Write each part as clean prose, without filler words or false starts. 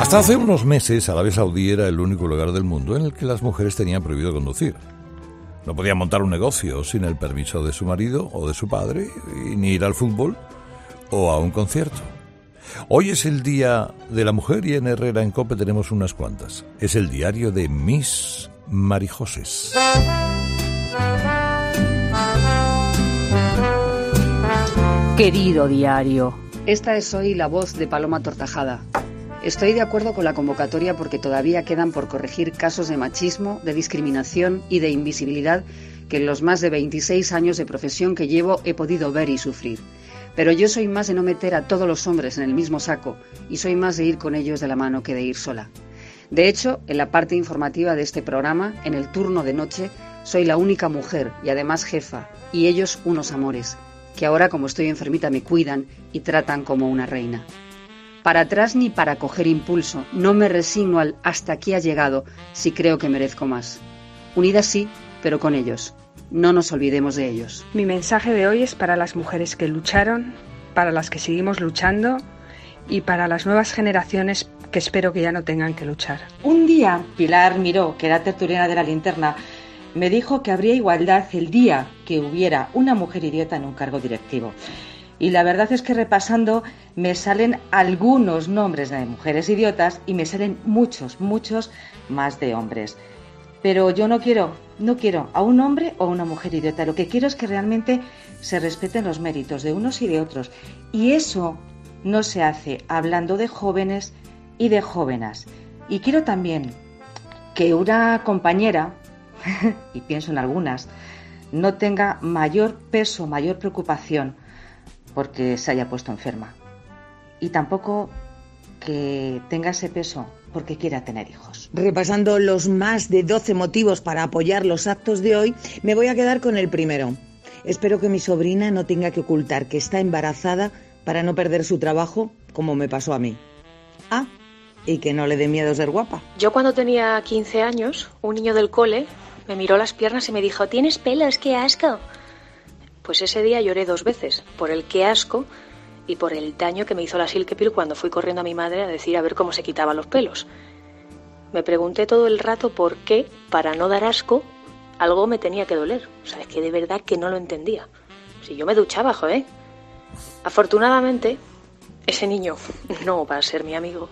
Hasta hace unos meses, Arabia Saudí era el único lugar del mundo en el que las mujeres tenían prohibido conducir. No podían montar un negocio sin el permiso de su marido o de su padre, y ni ir al fútbol o a un concierto. Hoy es el Día de la Mujer y en Herrera en COPE tenemos unas cuantas. Es el diario de Miss Marijoses. Querido diario. Esta es hoy la voz de Paloma Tortajada. Estoy de acuerdo con la convocatoria porque todavía quedan por corregir casos de machismo, de discriminación y de invisibilidad que en los más de 26 años de profesión que llevo he podido ver y sufrir. Pero yo soy más de no meter a todos los hombres en el mismo saco y soy más de ir con ellos de la mano que de ir sola. De hecho, en la parte informativa de este programa, en el turno de noche, soy la única mujer y además jefa, y ellos unos amores, que ahora como estoy enfermita me cuidan y tratan como una reina. Para atrás ni para coger impulso, no me resigno al hasta aquí ha llegado si creo que merezco más. Unida sí, pero con ellos. No nos olvidemos de ellos. Mi mensaje de hoy es para las mujeres que lucharon, para las que seguimos luchando y para las nuevas generaciones que espero que ya no tengan que luchar. Un día, Pilar Miró, que era tertuliana de La Linterna, me dijo que habría igualdad el día que hubiera una mujer idiota en un cargo directivo. Y la verdad es que repasando me salen algunos nombres de mujeres idiotas y me salen muchos más de hombres. Pero yo no quiero a un hombre o una mujer idiota. Lo que quiero es que realmente se respeten los méritos de unos y de otros. Y eso no se hace hablando de jóvenes y de jóvenes. Y quiero también que una compañera, y pienso en algunas, no tenga mayor peso, mayor preocupación porque se haya puesto enferma. Y tampoco que tenga ese peso porque quiera tener hijos. Repasando los más de 12 motivos para apoyar los actos de hoy, me voy a quedar con el primero. Espero que mi sobrina no tenga que ocultar que está embarazada para no perder su trabajo, como me pasó a mí. Ah, y que no le dé miedo ser guapa. Yo cuando tenía 15 años, un niño del cole me miró las piernas y me dijo: «¿Tienes pelos? ¡Qué asco!». Pues ese día lloré 2 veces, por el qué asco y por el daño que me hizo la Silkepil cuando fui corriendo a mi madre a decir a ver cómo se quitaban los pelos. Me pregunté todo el rato por qué, para no dar asco, algo me tenía que doler. O sea, es que de verdad que no lo entendía. Si yo me duchaba, joder. Afortunadamente, ese niño no va a ser mi amigo.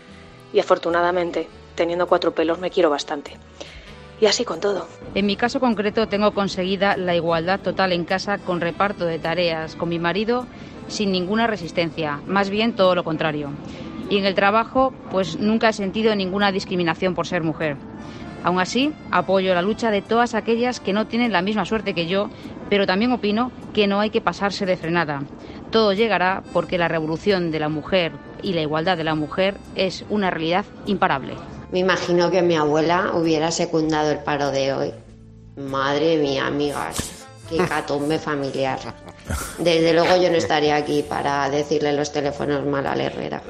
Y afortunadamente, teniendo 4 pelos, me quiero bastante. Y así con todo. En mi caso concreto tengo conseguida la igualdad total en casa con reparto de tareas con mi marido sin ninguna resistencia, más bien todo lo contrario. Y en el trabajo pues nunca he sentido ninguna discriminación por ser mujer. Aún así, apoyo la lucha de todas aquellas que no tienen la misma suerte que yo, pero también opino que no hay que pasarse de frenada. Todo llegará porque la revolución de la mujer y la igualdad de la mujer es una realidad imparable. Me imagino que mi abuela hubiera secundado el paro de hoy. Madre mía, amigas, qué catombe familiar. Desde luego yo no estaría aquí para decirle los teléfonos mal a la Herrera.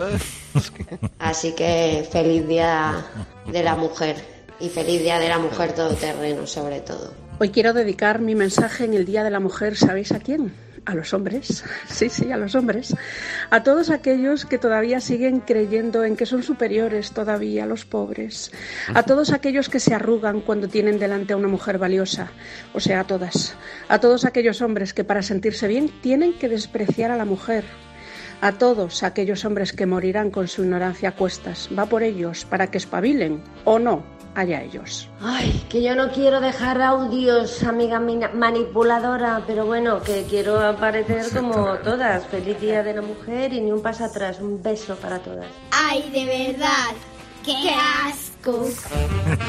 Así que feliz Día de la Mujer y feliz Día de la Mujer todoterreno sobre todo. Hoy quiero dedicar mi mensaje en el Día de la Mujer, ¿sabéis a quién? A los hombres, sí, a los hombres, a todos aquellos que todavía siguen creyendo en que son superiores todavía a los pobres, a todos aquellos que se arrugan cuando tienen delante a una mujer valiosa, o sea, a todos aquellos hombres que para sentirse bien tienen que despreciar a la mujer, a todos aquellos hombres que morirán con su ignorancia a cuestas, va por ellos para que espabilen o no. Allá ellos. Ay, que yo no quiero dejar audios, amiga manipuladora, pero bueno, que quiero aparecer como todas. Feliz Día de la Mujer y ni un paso atrás. Un beso para todas. Ay, de verdad, qué asco.